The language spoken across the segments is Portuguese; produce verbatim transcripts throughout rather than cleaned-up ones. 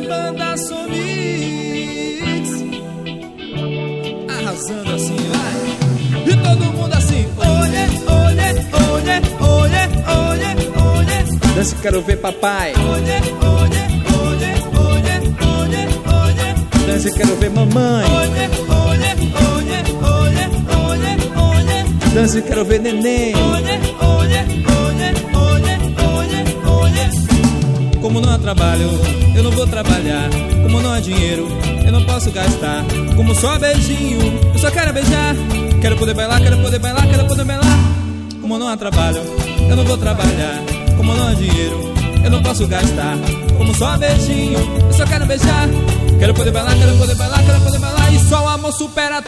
Banda Som Mix, arrasando assim, vai. E todo mundo assim, olha, olha, olha, olha, olha, olha. Dança, quero ver papai. Olha, olha, olha, olha, olha, olha. Dança, quero ver mamãe. Olha, olha, olha, olha, olha, olha. Dança, quero ver neném. Olha, olha, olha, olha, olha, olha. Como não há trabalho, eu não vou trabalhar. Como não há dinheiro, eu não posso gastar. Como só beijinho, eu só quero beijar. Quero poder bailar, quero poder bailar, quero poder bailar. Como não há trabalho, eu não vou trabalhar. Como não há dinheiro, eu não posso gastar. Como só beijinho, eu só quero beijar. Quero poder bailar, quero poder bailar, quero poder bailar. E só o amor supera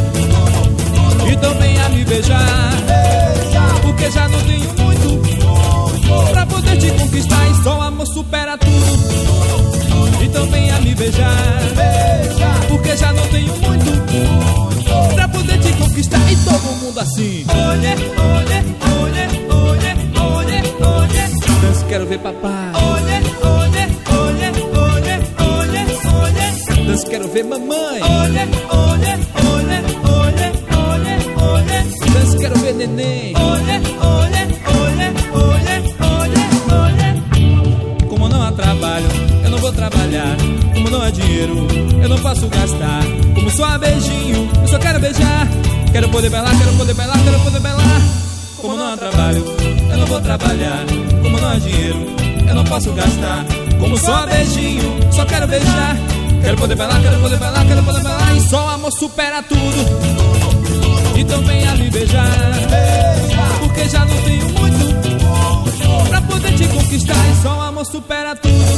tudo. Então venha me beijar, porque já não tenho muito pra poder te conquistar. E só o amor supera tudo. Então venha me beijar, porque já não tenho muito pra poder te conquistar. E todo mundo assim, olha, olha, olha, olha, olha, olha. Dança, quero ver papai. Olha, olha, olha, olha, olha, olha. Dança, quero ver mamãe. Olha, olha, olha, olha, olha, olha. Dança, quero ver neném. Olha, olha, olha, olha, olha, olha. Como não há trabalho, eu não vou trabalhar. Como não há dinheiro, eu não posso gastar. Como só há beijinho, eu só quero beijar. Quero poder bailar, quero poder bailar, quero poder bailar. Como não há trabalho, eu não vou trabalhar. Como não há dinheiro, eu não posso gastar. Como só há beijinho, só quero beijar. Quero poder bailar, quero poder bailar, quero poder bailar. E só o amor supera tudo. Então venha me beijar, porque já não tenho muito pra poder te conquistar. E só o amor supera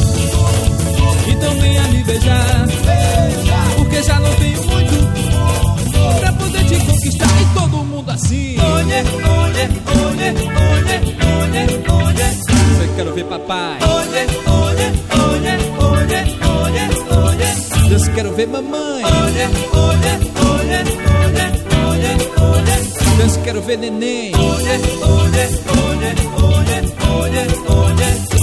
tudo. Então venha me beijar, porque já não tenho muito pra poder te conquistar. E todo mundo assim, olha, olha, olha, olha, olha, olha. Eu quero ver papai. Olha, olha, olha, olha, olha, olha. Eu quero ver mamãe. Olha, olha, olha, olha, olha, olha. Eu quero ver neném. Olha, olha, olha, olha, olha, olha.